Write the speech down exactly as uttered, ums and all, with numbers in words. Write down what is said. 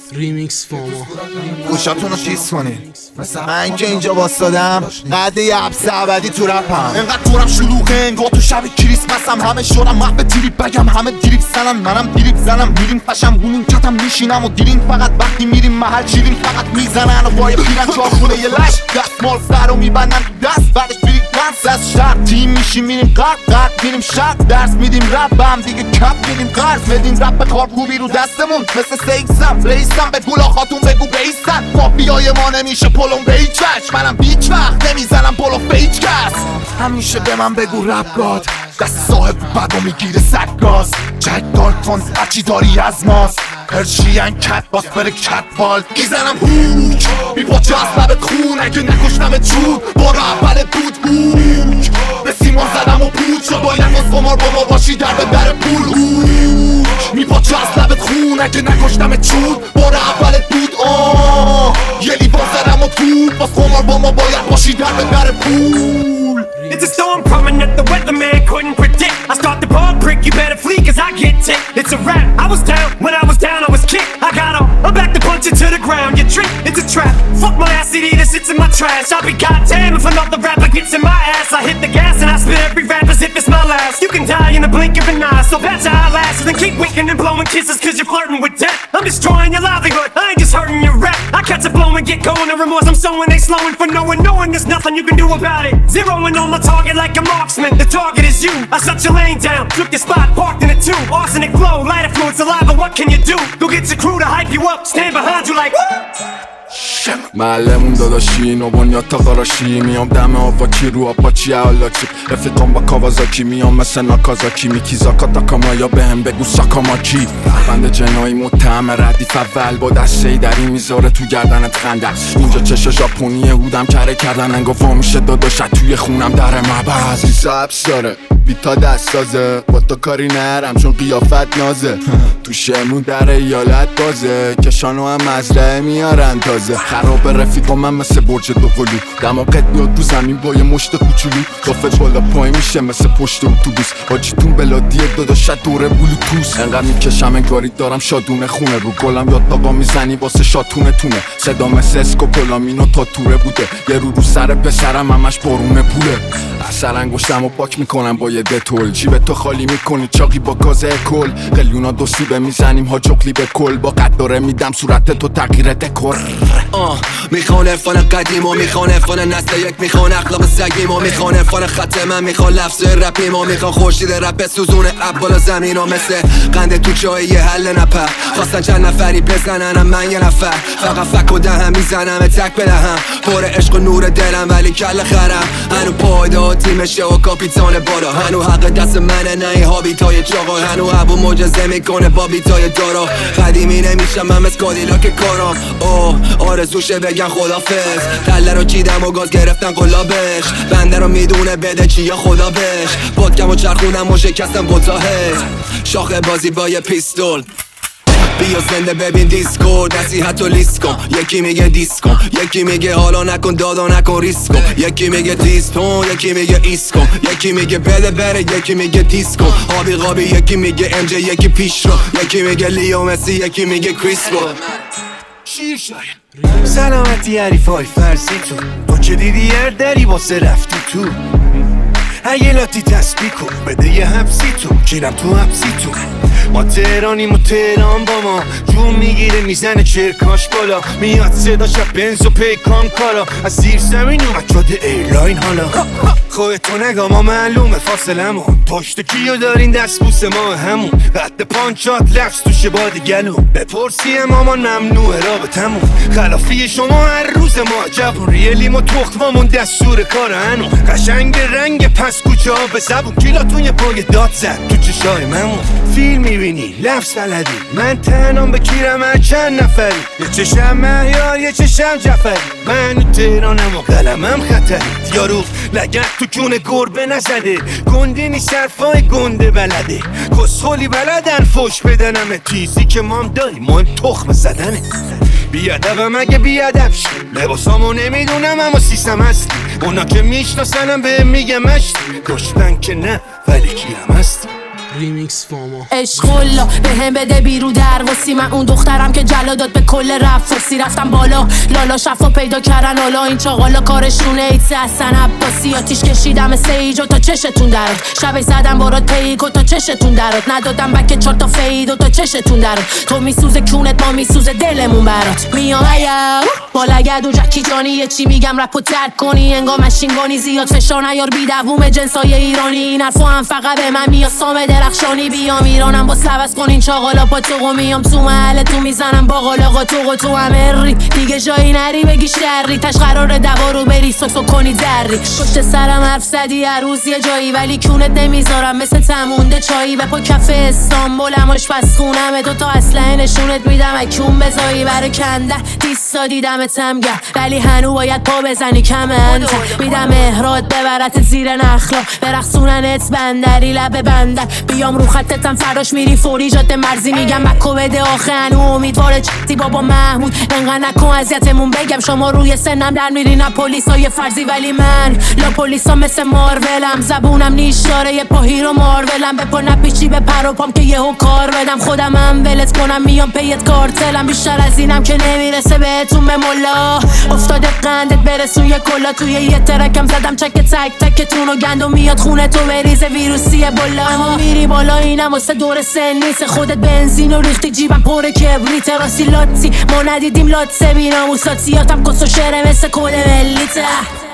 ریمیکس فاما گوشاتون رو چیز کنین مثل من که اینجا باستادم قد یه حبس ابدی تو رپم انقدر دورم شلوغه انگار تو شب کریسمسم همه شدم محو دیریب بگم همه دیریب زنن منم دیریب زنم میریم پشم گونین کتم میشینم و دیرین فقط وقتی میریم محل چیرین فقط میزنن و بای پیرن چارخونه یه لش دست مال سر رو میبندن تو دست بعدش بیریم دنس از شهر تیم میشیم میریم قرد قرد میریم شهر درس میدیم رپ به هم دیگه کپ میدیم قرض بدیم رپ کار خوبی رو دستمون مثل سیکسم ریسم به پولا خاتون بگو بیستن مافیای ما نمیشه پلم به هیچ وجه منم هیچ وقت نمیزنم پلو به هیچ کس همیشه به من بگو رپ گاد دست صاحب بدو میگیره سگاز جک دالتون هرچی داری از ماست هرچی کت باس بره کت بال میزنم هوک میپاچه از لبت خون اگه نکشتم چود بار اول بود هوک به سیمان زدم و پود شد باید از قمار با ما باشی در به در پول هوک میپاچه از لبت خون اگه نکشتم چود بار اول بود آه یه لیوان زدم و تو باز قمار با ما باید باشی در به در پول. It's a storm coming that the weatherman couldn't predict. I start the ball prick, you better flee cause I get ticked. It's a rap, I was down, when I was down I was kicked. I got up, I'm back to punch it to the ground. You trick, it's a trap, fuck my ass C D that sits in my trash. I'll be goddamn if another rapper gets in my ass. I hit the gas and I spit every rap as if it's my last. You can die in the blink of an eye, so patch your eyelashes and keep winking and blowing kisses cause you're flirting with death. I'm destroying your livelihood, I ain't just hurting your rap. I catch a blow and get going, the remorse I'm sowing, they slowing for knowing, knowing there's nothing you can do about it. Zeroing on my target like a marksman, the target is you. I shut your lane down, took your spot, parked in a two. Arsenic flow, lighter fluid, saliva, what can you do? Go get your crew to hype you up, stand behind you like معلمون داداشی نو بنیاد تا قراشی میام دم آواکی رو آپاچی اولاچی رفیقم با کاوازاکی میام مثل ناکازاکی میکی زاکاتا کامایا بهم بگو ساکاماکی بند جنایی متهم ردیف اول با دسته ای دری میذاره تو گردنت خنده اینجا چش ژاپنیه بودم کره کردن انگا وا میشه داداشت توی خونم در مبز سبس داره بیتا دست سازه با تو کاری نرم چون قیافت نازه تو شمون در ایالت بازه کشانو هم مزرعه میارن تازه خراب رفیقا من مثل برج دوقلو دماغت میاد تو زمین با یه مشت کوچولو دافت بالا پای میشه مثل پشت اتوبوس حاجیتون بلادیه داداشت دوره بلوتوس انقدر میکشم انگاری دارم شادونه خونه رو گلم یاد آقا میزنی واسه شاتونه تونه صدا مثل اسکوپولامینو تا توره بوده یه رو رو سر پسرم همش بارونه پوله اثر انگشتم و پاک میکنم با یه دتول چی به تو خالی میکنی چاقی با گازه کل قلیونا دو سیبه میزنیم ها جغلی به کل با قد داره میدم صورت تو تغییر دکور آه میخوان عرفان قدیم و میخوان عرفان نسل یک میخوان اخلاق سگیم و میخوان عرفان خط من میخوان لفظ رپیم و میخوان خورشید رپ سوزونه اب زمین و مثل قنده تو چای یه حل نپر خواستن چند نفری بزننم من یه نفر فقط فک و دهم میزنم تک بدهم پر عشق و نور دلم ولی کل خرم هنو پایدار تیمشه و کاپیتان بالا هنو حق دست منه نه این هابیتای چاقا هنو ابو معجزه میکنه با بیتای دارا قدیمی نمیشم من مثل کادیلاک کارام اوه آرزوشه بگن خدافظ تله رو چیدم و گاز گرفتن قلابش بنده رو میدونه بده چی یا خدا بش پادکم و چرخونم و شکستم بطاهه شاخ بازی با یه پیستول بیا زنده ببین دیسکورد نصیحت و لیست کن یکی میگه دیس کن یکی میگه حالا نکن دادا نکن ریسک کن یکی میگه دیستون یکی میگه ایس کن یکی میگه بده بره یکی میگه دیس کن آبی قابی یکی میگه ام جی یکی پیش رو یکی میگه لیو مسی یکی میگه کریس رو سلامتی حریفای فرسی تو تو که دیدی هر دری واسه رفتی تو اگه لاتی تسبیح کن بده یه حبسی تو گیرم تو حبسی تو ما تهرانیم و تهران با ما جون میگیره میزنه چرکاش بالا میاد صدا شب بنز و پیکان کالا از زیر زمین اومد شده ایرلاین حالا خودتو نگاه ما معلومه فاصلمون پشت کیو دارین دست بوس ما همون قد پانچات لفظ توشه باد گلوم بپرسی مامان ممنوعه رابطمون خلافی شما هر روز ما جوون ریلیم و تختمامون دستور کار هنو قشنگ رنگ پس کوچه ها به زبون کیلاتون یه پای داد زد تو چشای ممون فیلم میبینی لفظ بلدی من تنام بکیرم هر چند نفری یه چشم مهیار یه چشم جفری من و تهرانم و قلمم خطری یارو لگت تو کونه گربه نزده گنده نیست حرفای گنده بلده کسخولی بلدن فوش بدنم تیزی که مام داری مهم تخم زدنه بیادبم اگه بیادب شد لباسامو نمیدونم اما سیسم هستی اونا که میشناسنم به میگه مشتی دشمن که نه ولی کیم هستی ریمیکس فاما عشقالله به هم بده بیرو در واسی من اون دخترم که جلا داد به کل رفاسی رفتم بالا لالا شفا پیدا کردن حالا این چاقالا کارشونه ایتس حسن عباسی آتیش کشیدم سیج و تا چشتون درات شب زدم برات پیک و تا چشتون درات ندادم بک چار تا فید و تا چشتون درات تو میسوزه کونت ما میسوزه دلمون برات میام ایا با لگد و جکی جانی یه چی میگم رپو ترک کنی انگا مشینگانی زیاد فشار نیار بی دووم جنسای ایرانی این حرفا هم فقط به من میاد سام درخشانی بیام ایرانم با سبز کنین چاقالا پا تو میام تو محل تو میزنم با قالاقا تو تو هم ری دیگه جایی نری بگی شری تش قراره دوا رو بری سوسو کنی دری پشت سرم حرف زدی هر روز یه جایی ولی کونت نمیذارم مثل تمونده چایی به پا کف استانبولم آشپز خونم تو تا اسلحه نشونت میدم اکون بذاری برای کنده دیستا دیدمت هم گر ولی هنو باید پا بزنی کمند میدم احراد ببرت زیر نخلا برقصوننت بندری لب بندر بیام رو خطتم فراش میری فوری جاده مرزی میگم بکو بده آخه هنو امیدواره چی بابا محمود انقدر نکن اذیتمون بگم شما روی سنم در میری نه پلیسای فرضی ولی من لا پلیسا مثل مارولم زبونم نیش داره یه پاهی رو مارولم به پا نپیچی به پر و پام که یهو کار بدم خودم هم ولت کنم میام پیت کارتلم بیشتر از اینم که نمیرسه بهتون به ملا افتاده قندت برسون یه کلا توی یه ترکم زدم چک تک تکتون و گندو میاد خونه تو بریزه ویروسی بالا اما میری بالا اینم واسه دور سن نیست خودت بنزین و ریختی جیبم پر کبریت راستی لاتی ما ندیدیم لات بینام و ساتیاتم کس و شعره مثل کد ملیته